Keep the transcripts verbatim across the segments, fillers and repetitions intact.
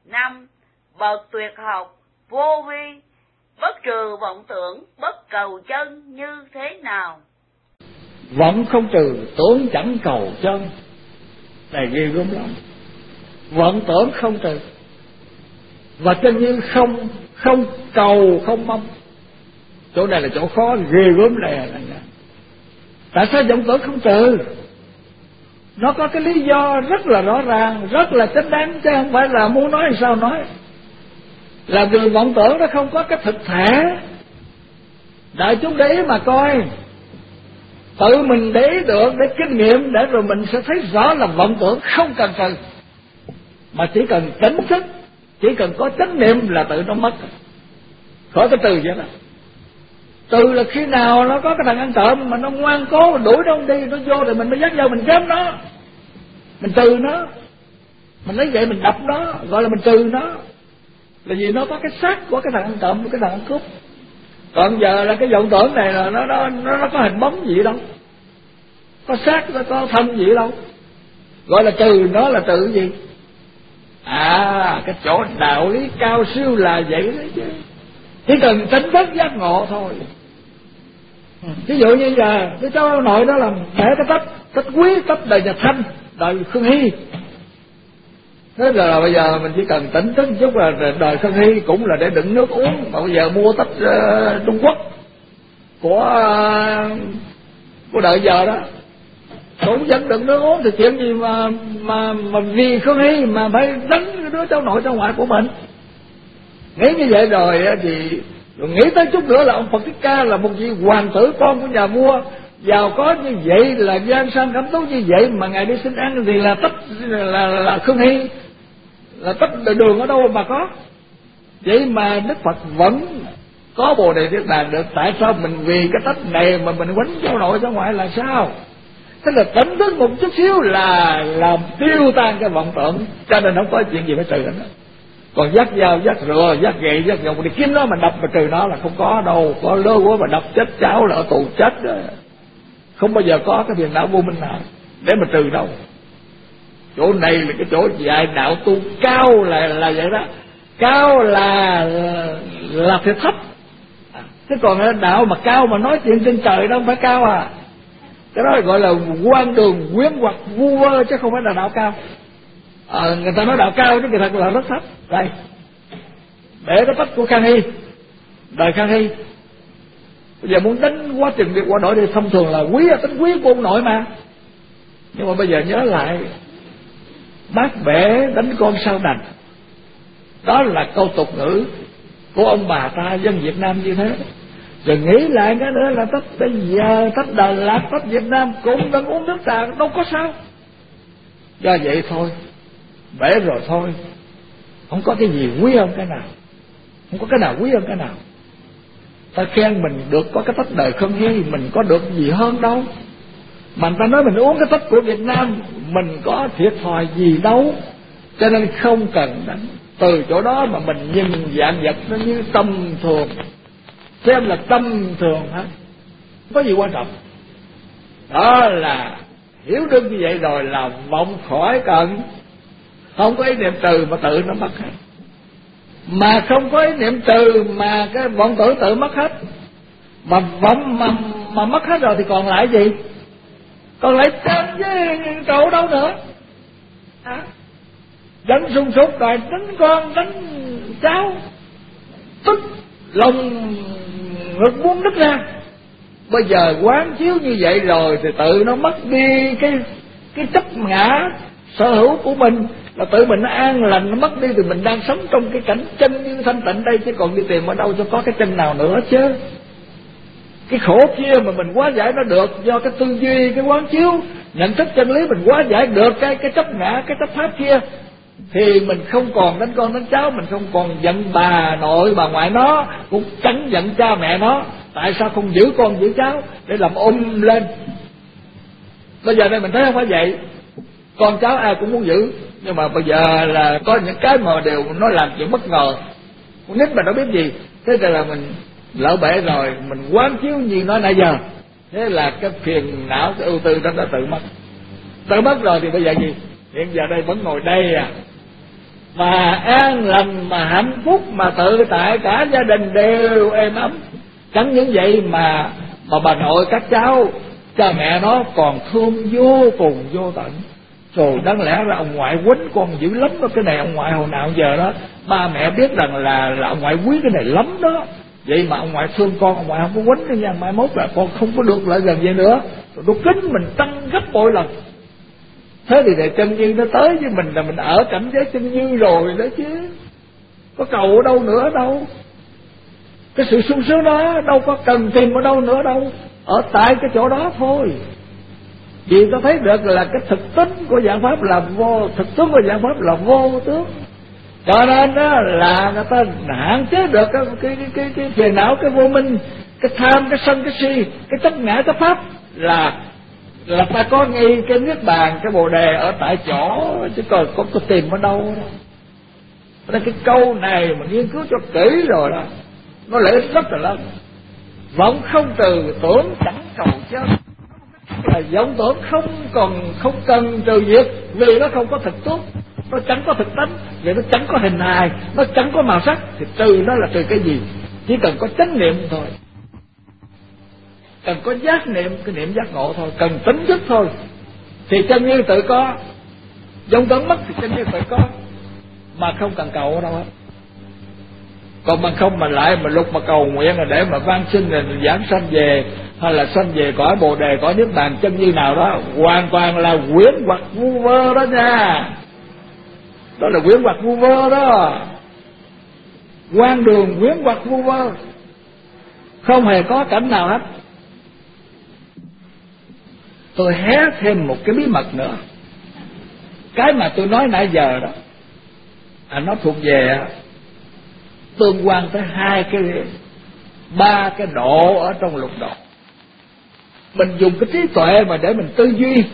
Năm, bậc tuyệt học, vô vi, bất trừ vọng tưởng, bất cầu chân như thế nào? Vọng không trừ, tưởng chẳng cầu chân. Này ghê gớm lắm. Vọng tưởng không trừ, và chân như không, không cầu, không mong. Chỗ này là chỗ khó, ghê gớm này là tại sao vọng tưởng không trừ? Nó có cái lý do rất là rõ ràng, rất là chính đáng, chứ không phải là muốn nói sao nói. Là vì vọng tưởng nó không có cái thực thể. Đại chúng để ý mà coi, tự mình để ý được, để kinh nghiệm, để rồi mình sẽ thấy rõ là vọng tưởng không cần trừ, mà chỉ cần tỉnh thức, chỉ cần có chánh niệm là tự nó mất, khỏi cái từ vậy đó. Từ là khi nào nó có cái thằng ăn trộm mà nó ngoan cố đuổi nó không đi, nó vô rồi mình mới dắt vô mình chém nó, mình trừ nó, mình lấy vậy mình đập nó, gọi là mình trừ nó. Là vì nó có cái xác của cái thằng ăn trộm, cái thằng ăn cướp. Còn giờ là cái vọng tưởng này là nó nó nó, nó có hình bóng gì đâu, có xác, nó có thân gì đâu, gọi là trừ nó là trừ gì? À, cái chỗ đạo lý cao siêu là vậy đấy chứ, chỉ cần tỉnh thức giác ngộ thôi. Ví dụ như giờ cái cháu nội đó làm để cái tách tách quý, tách đời nhà Thanh, đời Khương Hy. Thế là bây giờ mình chỉ cần tỉnh thức chút là đời Khương Hy cũng là để đựng nước uống, mà bây giờ mua tách uh, Trung Quốc của uh, của đời giờ đó cũng vẫn đựng nước uống, thì chuyện gì mà mà mà vì Khương Hy mà phải đánh cái đứa cháu nội cháu ngoại của mình. Nghĩ như vậy rồi thì rồi nghĩ tới chút nữa là ông Phật Thích Ca là một vị hoàng tử con của nhà vua giàu có như vậy, là gian sang cẩm tú như vậy, mà ngài đi xin ăn thì là tách là, là, là Khương Hy, là tách đường ở đâu mà có. Vậy mà Đức Phật vẫn có Bồ Đề Niết Bàn được. Tại sao mình vì cái tách này mà mình quánh cháu nội cháu ngoại là sao? Tức là tỉnh thức một chút xíu là làm tiêu tan cái vọng tưởng, cho nên không có chuyện gì phải trừ hết. Còn dắt dao, dắt rửa, dắt gậy, dắt dòng đi kiếm nó mà đập mà trừ nó là không có đâu. Có lơ quá mà đập chết cháu là ở tù chết đó. Không bao giờ có cái phiền não vô minh nào để mà trừ đâu. Chỗ này là cái chỗ dạy đạo tu cao là là vậy đó. Cao là là thiệt thấp. Chứ còn đạo mà cao mà nói chuyện trên trời đâu phải cao à. Cái đó gọi là quan đường quyến hoặc vu vơ, chứ không phải là đạo cao. À, người ta nói đạo cao chứ kỳ thật là rất thấp. Đây, để cái tách của Khang Hy, đời Khang Hy. Bây giờ muốn đánh quá trình việc qua đổi thì thông thường là quý, tính quý của ông nội mà. Nhưng mà bây giờ nhớ lại, bác bể đánh con sao đành, đó là câu tục ngữ của ông bà ta dân Việt Nam như thế. Rồi nghĩ lại cái nữa là tách bây giờ tách Đà Lạt, tách Việt Nam cũng đang uống nước trà, đâu có sao. Do vậy thôi, bể rồi thôi, không có cái gì quý hơn cái nào, không có cái nào quý hơn cái nào. Ta khen mình được có cái tách đời Khương Hy, mình có được gì hơn đâu. Mà người ta nói mình uống cái tách của Việt Nam, mình có thiệt thòi gì đâu. Cho nên không cần đánh. Từ chỗ đó mà mình nhìn dạng vật nó như tầm thường, xem là tâm thường hết, không có gì quan trọng. Đó là hiểu được như vậy rồi là vọng khỏi cần. Không có ý niệm trừ mà tự nó mất hết. Mà không có ý niệm trừ mà cái vọng tưởng tự mất hết. Mà vọng mà, mà mất hết rồi thì còn lại gì? Còn lại chết với cậu đâu nữa à? Đánh sung sục rồi đánh con, đánh cháu, tức lòng ngực muốn nứt ra. Bây giờ quán chiếu như vậy rồi thì tự nó mất đi cái cái chấp ngã sở hữu của mình, là tự mình nó an lành, nó mất đi thì mình đang sống trong cái cảnh chân như thanh tịnh đây, chứ còn đi tìm ở đâu cho có cái chân nào nữa chứ. Cái khổ kia mà mình hóa giải nó được do cái tư duy, cái quán chiếu, nhận thức chân lý, mình hóa giải được cái cái chấp ngã, cái chấp pháp kia, thì mình không còn đánh con đánh cháu, mình không còn giận bà nội bà ngoại nó, cũng chẳng giận cha mẹ nó. Tại sao không giữ con giữ cháu để làm ôm lên? Bây giờ đây mình thấy không phải vậy. Con cháu ai cũng muốn giữ, nhưng mà bây giờ là có những cái mà đều nó làm chuyện bất ngờ, con nít mà nó biết gì. Thế là mình lỡ bể rồi, mình quán chiếu như nói nãy giờ, thế là cái phiền não, cái ưu tư đó đã tự mất. Tự mất rồi thì bây giờ gì? Hiện giờ đây vẫn ngồi đây à, mà an lành, mà hạnh phúc, mà tự tại, cả gia đình đều êm ấm. Chẳng những vậy mà mà bà nội các cháu, cha mẹ nó còn thương vô cùng vô tận. Rồi đáng lẽ là ông ngoại quýnh con dữ lắm đó. Cái này ông ngoại hồi nào giờ đó ba mẹ biết rằng là, là ông ngoại quý cái này lắm đó. Vậy mà ông ngoại thương con, ông ngoại không có quýnh nữa nha. Mai mốt là con không có được lại gần vậy nữa. Rồi nó kính mình tăng gấp bội lần. Thế thì để chân như nó tới với mình là mình ở cảnh giới chân như rồi đó chứ. Có cầu ở đâu nữa đâu. Cái sự sung sướng đó đâu có cần tìm ở đâu nữa đâu. Ở tại cái chỗ đó thôi. Vì ta thấy được là cái thực tính của dạng pháp là vô, thực tướng của dạng pháp là vô tướng. Cho nên đó là người ta hạn chế được cái cái cái cái, cái phiền não, cái vô minh, cái tham, cái sân, cái si, cái chấp ngã, cái pháp là là ta có ngay cái niết bàn, cái bồ đề ở tại chỗ, chứ còn có, có tìm ở đâu đâu. Nên cái câu này mà nghiên cứu cho kỹ rồi đó, nó lợi ích rất là lớn. Vọng không từ, tưởng chẳng cầu chân. Là vọng tưởng không còn không cần trừ diệt, vì nó không có thực tướng, nó chẳng có thực tánh, vì nó chẳng có hình hài, nó chẳng có màu sắc, thì trừ nó là trừ cái gì? Chỉ cần có chánh niệm thôi, cần có giác niệm, cái niệm giác ngộ thôi, cần tính thức thôi, thì chân như tự có. Vọng tưởng mất thì chân như tự có, mà không cần cầu ở đâu hết. Còn bằng không mà lại mà lúc mà cầu nguyện là để mà van xin là giảng sanh về, hay là sanh về cõi bồ đề, cõi niết bàn chân như nào đó, hoàn toàn là quyển hoặc vu vơ đó nha. Đó là quyển hoặc vu vơ đó, quan đường quyển hoặc vu vơ, không hề có cảnh nào hết. Tôi hé thêm một cái bí mật nữa. Cái mà tôi nói nãy giờ đó, à, nó thuộc về tương quan tới hai cái, ba cái độ ở trong lục độ. Mình dùng cái trí tuệ mà để mình tư duy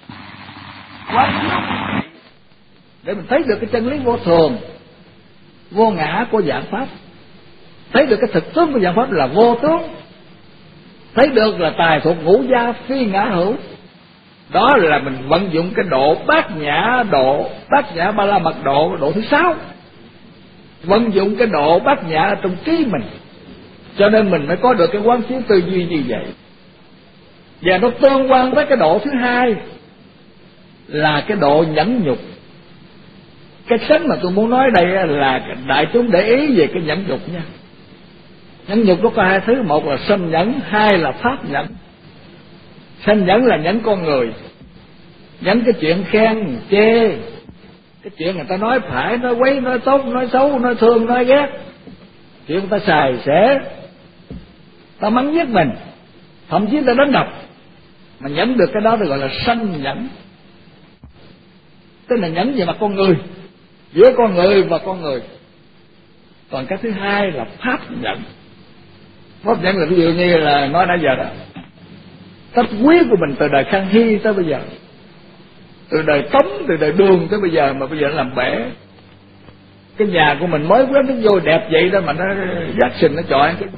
để mình thấy được cái chân lý vô thường, vô ngã của dạng pháp, thấy được cái thực tướng của dạng pháp là vô tướng, thấy được là tài thuộc ngũ gia phi ngã hữu. Đó là mình vận dụng cái độ bát nhã độ, bát nhã ba la mật độ, độ thứ sáu. Vận dụng cái độ bát nhã trong trí mình, cho nên mình mới có được cái quán chiếu tư duy như vậy. Và nó tương quan với cái độ thứ hai là cái độ nhẫn nhục. Cái sách mà tôi muốn nói đây là đại chúng để ý về cái nhẫn nhục nha. Nhẫn nhục nó có hai thứ, một là sanh nhẫn, hai là pháp nhẫn. Sanh nhẫn là nhẫn con người, nhẫn cái chuyện khen chê, cái chuyện người ta nói phải, nói quấy, nói tốt, nói xấu, nói thương, nói ghét, chuyện người ta xài xẻ, ta mắng giết mình, thậm chí ta đánh đập, mà nhẫn được cái đó thì gọi là sanh nhẫn. Tức là nhẫn về mặt con người, giữa con người và con người. Còn cái thứ hai là pháp nhẫn. Pháp nhẫn là ví dụ như là nói nãy giờ đó, cách quý của mình từ đời Khang Hy tới bây giờ, từ đời Tống, từ đời Đường tới bây giờ, mà bây giờ nó làm bể. Cái nhà của mình mới quét nước vô đẹp vậy đó mà nó giác sình, nó chọi cái.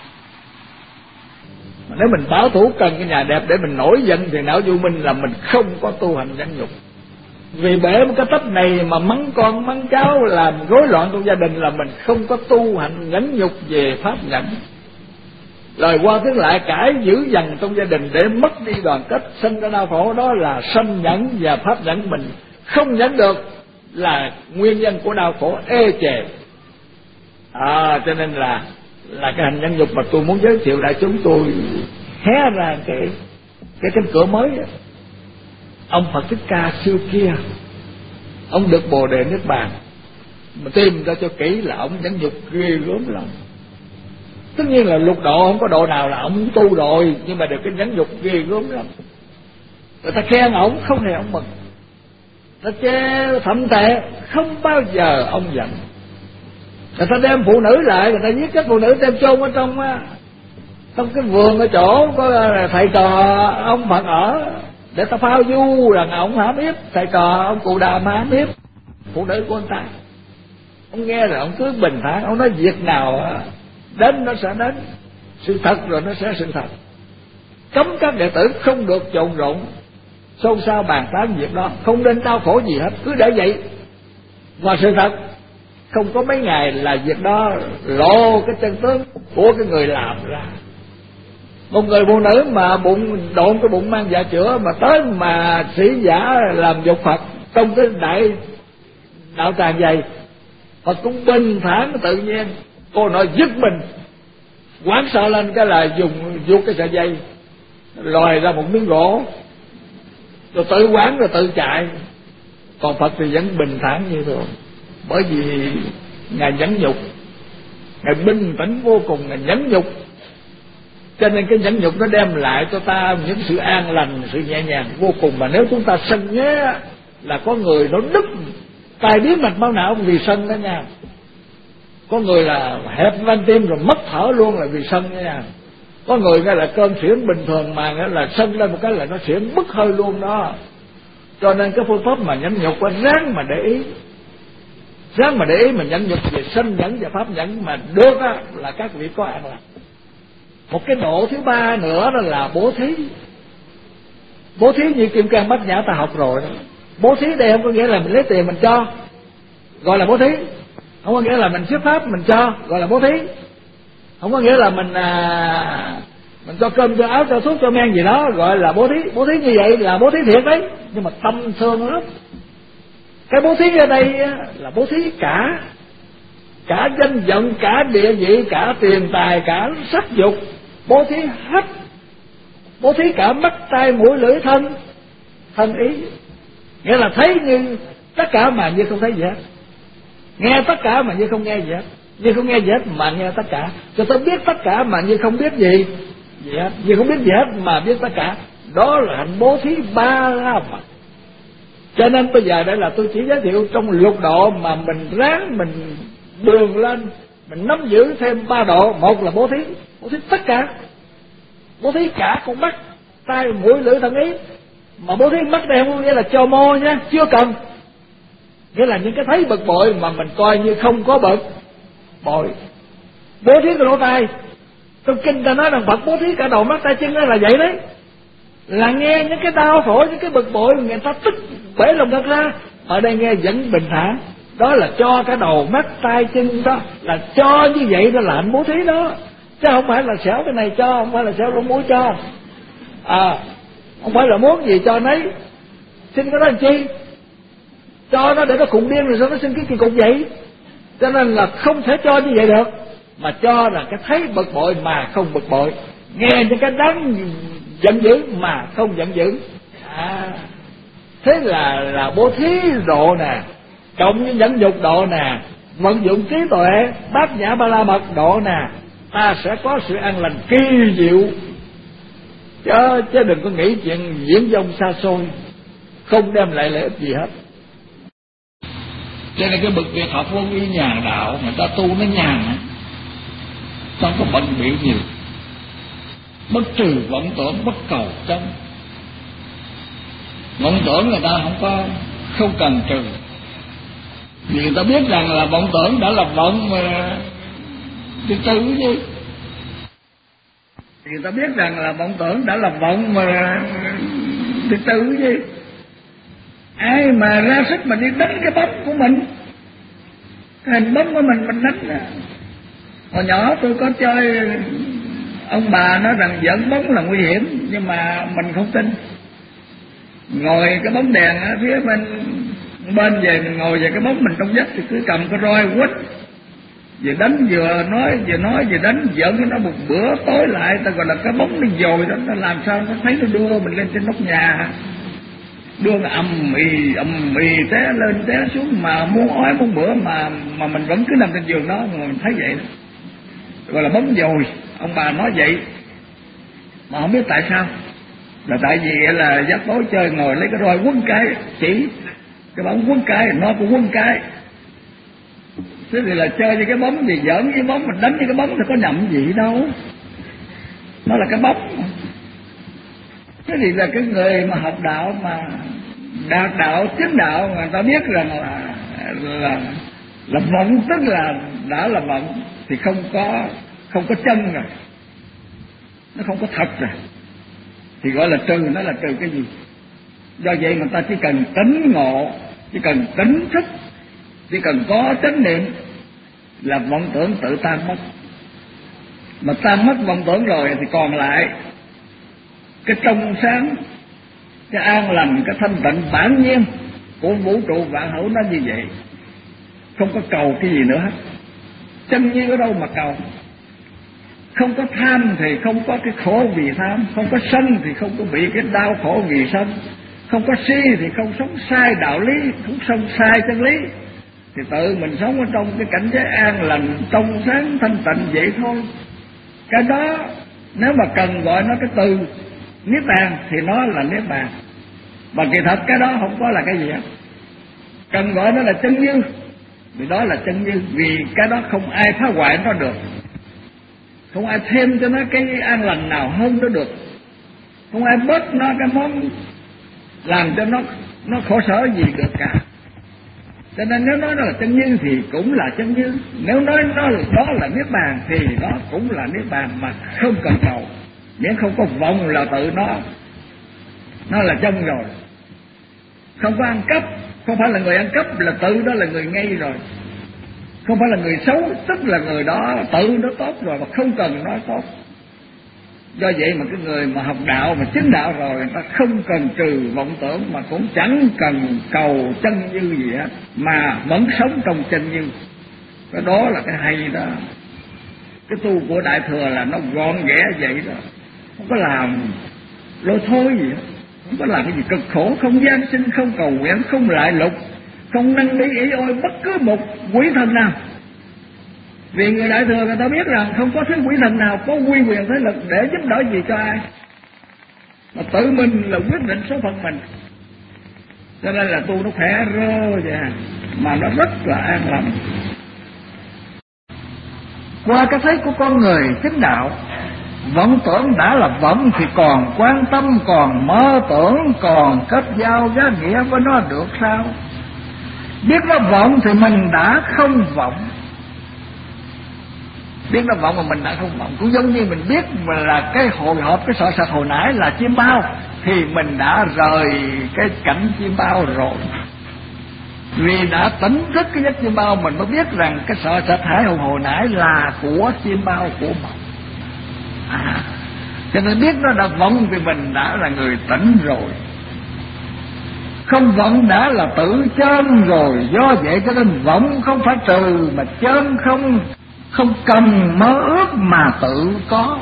Mà nếu mình bảo thủ cần cái nhà đẹp để mình nổi giận thì não vô minh là mình không có tu hành nhẫn nhục. Vì bể một cái tấp này mà mắng con mắng cháu làm rối loạn trong gia đình là mình không có tu hành nhẫn nhục về pháp nhẫn. Lời qua tiếng lại cãi dữ dằn trong gia đình để mất đi đoàn kết, sinh ra đau khổ, đó là sanh nhẫn và pháp nhẫn. Mình không nhẫn được là nguyên nhân của đau khổ ê chề. À, cho nên là là cái hành nhẫn nhục mà tôi muốn giới thiệu đại chúng. Tôi hé ra cái cái cánh cửa mới đó. Ông Phật Thích Ca xưa kia, ông được bồ đề niết bàn, mà tìm ra cho kỹ là ông nhẫn nhục ghê gớm lắm. Tất nhiên là lục độ không có độ nào là ông tu rồi, nhưng mà được cái nhẫn nhục ghê gớm lắm. Người ta khen ông không hề ông mừng, ta chê thậm tệ không bao giờ ông giận. Người ta đem phụ nữ lại, người ta giết các phụ nữ đem chôn ở trong trong cái vườn ở chỗ có thầy trò ông Phật ở, để ta phao du rằng ông hãm hiếp thầy trò ông Cụ Đàm, hãm hiếp phụ nữ của anh ta. Ông nghe rồi ông cứ bình thản, ông nói việc nào đến nó sẽ đến, sự thật rồi nó sẽ sự thật. Cấm các đệ tử không được trộn rộn xôn xao bàn tán việc đó, không nên đau khổ gì hết, cứ để vậy. Và sự thật không có mấy ngày là việc đó lộ cái chân tướng của cái người làm ra. Một người phụ nữ mà bụng độn cái bụng mang dạ chữa mà tới mà sĩ giả làm dục Phật trong cái đại đạo tràng dày, Phật cũng bình thản tự nhiên. Cô nói giật mình, hoảng sợ lên cái là dùng vuốt cái sợi dây lòi ra một miếng gỗ, rồi tự quán rồi tự chạy. Còn Phật thì vẫn bình thản như thường, bởi vì Ngài nhẫn nhục, Ngài bình tĩnh vô cùng, Ngài nhẫn nhục. Cho nên cái nhẫn nhục nó đem lại cho ta những sự an lành, sự nhẹ nhàng vô cùng. Mà nếu chúng ta sân nhé là có người nó đứt tai biến mạch máu não vì sân đó nha. Có người là hẹp van tim rồi mất thở luôn là vì sân đó nha. Có người nghe là cơn suyễn bình thường mà nghe là sân lên một cái là nó suyễn mất hơi luôn đó. Cho nên cái phương pháp mà nhẫn nhục á, ráng mà để ý, ráng mà để ý mà nhẫn nhục về sân nhẫn và pháp nhẫn mà được á, là các vị có an lạc. Một cái độ thứ ba nữa đó là bố thí. Bố thí như Kim Cang Bát Nhã ta học rồi đó. Bố thí đây không có nghĩa là mình lấy tiền mình cho, gọi là bố thí. Không có nghĩa là mình xuất pháp mình cho, gọi là bố thí. Không có nghĩa là mình à, mình cho cơm cho áo cho thuốc cho men gì đó, gọi là bố thí. Bố thí như vậy là bố thí thiệt đấy, nhưng mà tâm thương lắm. Cái bố thí ở đây là bố thí cả, cả danh vọng, cả địa vị, cả tiền tài, cả sắc dục, bố thí hết. Bố thí cả mắt tai mũi lưỡi thân, thân ý. Nghĩa là thấy như tất cả mà như không thấy gì hết, nghe tất cả mà như không nghe gì hết, như không nghe gì hết mà nghe tất cả, cho tôi biết tất cả mà như không biết gì gì hết, như không biết gì hết mà biết tất cả. Đó là hạnh bố thí ba la mật. Cho nên bây giờ đây là tôi chỉ giới thiệu trong lục độ mà mình ráng mình đường lên, mình nắm giữ thêm ba độ. Một là bố thí, bố thí tất cả, bố thí cả con mắt tai mũi lưỡi thân ý. Mà bố thí mắt đây không nghĩa là cho mô nha, chưa cần. Nghĩa là những cái thấy bực bội mà mình coi như không có bực bội. Bố thí cái lỗ tai, trong kinh ta nói rằng Phật bố thí cả đầu mắt tay chân, đó là vậy đấy. Là nghe những cái đau khổ, những cái bực bội người ta tức bể lòng thật ra, ở đây nghe vẫn bình thản. Đó là cho cả đầu mắt tay chân, đó là cho như vậy, đó là hạnh bố thí đó. Chứ không phải là xẻo cái này cho, không phải là xẻo lỗ mũi cho, à, không phải là muốn gì cho nấy. Xin cái đó làm chi? Cho nó để nó khùng điên rồi sao nó xin cái kỳ cục vậy? Cho nên là không thể cho như vậy được. Mà cho là cái thấy bực bội mà không bực bội, nghe những cái đáng giận dữ mà không giận dữ. À, thế là là bố thí độ nè, cộng với nhẫn nhục độ nè, vận dụng trí tuệ bát nhã ba la mật độ nè, ta sẽ có sự an lành kỳ diệu. Chứ, chứ đừng có nghĩ chuyện diễn dông xa xôi, không đem lại lợi ích gì hết. Cho nên cái bậc việc học vô vi nhàn đạo, người ta tu nó nhàn, không có bận bịu nhiều, bất trừ vọng tưởng, bất cầu chân. Vọng tưởng người ta không có, không cần trừ, vì người ta biết rằng là vọng tưởng đã là vọng mà đi tư chứ. Người ta biết rằng là vọng tưởng đã là vọng mà đi tư chứ. Ai mà ra sức mà đi đánh cái bóng của mình, cái hình bóng của mình mình đánh à. Hồi nhỏ tôi có chơi, ông bà nói rằng giỡn bóng là nguy hiểm, nhưng mà mình không tin. Ngồi cái bóng đèn ở phía bên bên về, mình ngồi về cái bóng mình trong giấc thì cứ cầm cái roi quýt, vừa đánh vừa nói, vừa nói vừa đánh, giỡn cái nó một bữa tối lại, ta gọi là cái bóng nó dồi đó, nó làm sao nó thấy nó đưa mình lên trên nóc nhà, đưa nó ầm ì ầm ì té lên té xuống mà muốn ói muốn bữa mà mà mình vẫn cứ nằm trên giường đó mà mình thấy vậy đó. Gọi là bóng dồi, ông bà nói vậy mà không biết tại sao. Là tại vì là giấc tối chơi ngồi lấy cái roi quấn cái, chỉ cái bóng quấn cái, nó cũng quấn cái. Thế thì là chơi với cái bóng gì, giỡn với bóng, mình đánh với cái bóng thì có nhầm gì đâu, nó là cái bóng. Thế thì là cái người mà học đạo mà đạt đạo chính đạo, người ta biết rằng là là là vọng, tức là đã là vọng thì không có không có chân rồi, nó không có thật rồi, thì gọi là trừ. Nó là trừ cái gì? Do vậy mà ta chỉ cần tỉnh ngộ, chỉ cần tỉnh thức chỉ cần có chánh niệm là vọng tưởng tự tan mất. Mà tan mất vọng tưởng rồi thì còn lại cái trong sáng, cái an lành, cái thanh tịnh bản nhiên của vũ trụ vạn hữu nó như vậy, không có cầu cái gì nữa hết. Chân như ở đâu mà cầu? Không có tham thì không có cái khổ vì tham, không có sân thì không có bị cái đau khổ vì sân, không có si thì không sống sai đạo lý, không sống sai chân lý, thì tự mình sống ở trong cái cảnh giới an lành, trong sáng, thanh tịnh vậy thôi. Cái đó nếu mà cần gọi nó cái từ niết bàn thì nó là niết bàn, mà kỳ thật cái đó không có là cái gì hết. Cần gọi nó là chân như vì đó là chân như, vì cái đó không ai phá hoại nó được, không ai thêm cho nó cái an lành nào hơn nó được, không ai bớt nó cái món làm cho nó nó khổ sở gì được cả. Cho nên nếu nói nó là chân như thì cũng là chân như, nếu nói nó là, đó là niết bàn thì đó cũng là niết bàn, mà không cần cầu, miễn không có vọng là tự nó nó là chân rồi. Không có ăn cắp, không phải là người ăn cắp là tự đó là người ngay rồi, không phải là người xấu tức là người đó tự nó tốt rồi mà không cần nói tốt. Do vậy mà cái người mà học đạo mà chứng đạo rồi, người ta không cần trừ vọng tưởng, mà cũng chẳng cần cầu chân như gì hết, mà vẫn sống trong chân như. Cái đó là cái hay đó. Cái tu của Đại Thừa là nó gọn ghẽ vậy đó, không có làm lôi thôi gì hết, không có làm cái gì cực khổ, không gian sinh, không cầu nguyện, không lại lục, không năn nỉ ý ôi bất cứ một quỷ thần nào. Vì người Đại Thừa người ta biết rằng không có thứ quỷ thần nào có quy quyền thế lực để giúp đỡ gì cho ai, mà tự mình là quyết định số phận mình. Cho nên là tu nó khỏe rơ vậy, mà nó rất là an lành. Qua cái thấy của con người chính đạo, vọng tưởng đã là vọng thì còn quan tâm, còn mơ tưởng, còn kết giao giá nghĩa với nó được sao? Biết nó vọng thì mình đã không vọng. Biết nó vọng mà mình đã không vọng. Cũng giống như mình biết mà là cái hồi hộp, cái sợ sệt hồi nãy là chim bao, thì mình đã rời cái cảnh chim bao rồi. Vì đã tỉnh thức cái giấc chim bao, mình mới biết rằng cái sợ sệt hãi hùng hồi nãy là của chim bao, của mộng. À, cho nên biết nó đã vọng thì mình đã là người tỉnh rồi. Không vọng đã là tự chân rồi. Do vậy cho nên vọng không phải trừ, mà chân không không cần mơ ước mà tự có.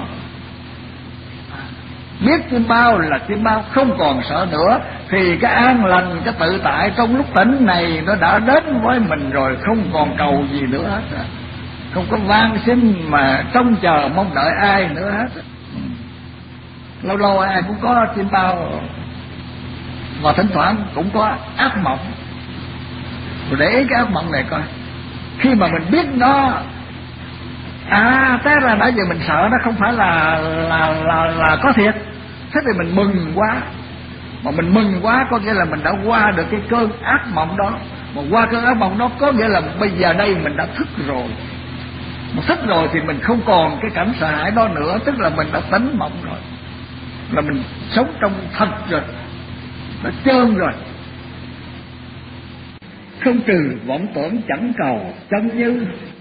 Biết chim bao là chim bao không còn sợ nữa, thì cái an lành, cái tự tại trong lúc tỉnh này nó đã đến với mình rồi, không còn cầu gì nữa hết, không có van xin mà trông chờ mong đợi ai nữa hết. Lâu lâu ai cũng có chim bao, và thỉnh thoảng cũng có ác mộng. Rồi để ý cái ác mộng này coi, khi mà mình biết nó, à té ra nãy giờ mình sợ nó không phải là là là là có thiệt, thế thì mình mừng quá. Mà mình mừng quá có nghĩa là mình đã qua được cái cơn ác mộng đó. Mà qua cơn ác mộng đó có nghĩa là bây giờ đây mình đã thức rồi. Mà thức rồi thì mình không còn cái cảnh sợ hãi đó nữa, tức là mình đã tỉnh mộng rồi, là mình sống trong thật rồi, nó trơn rồi. Không trừ vọng tưởng chẳng cầu chân như,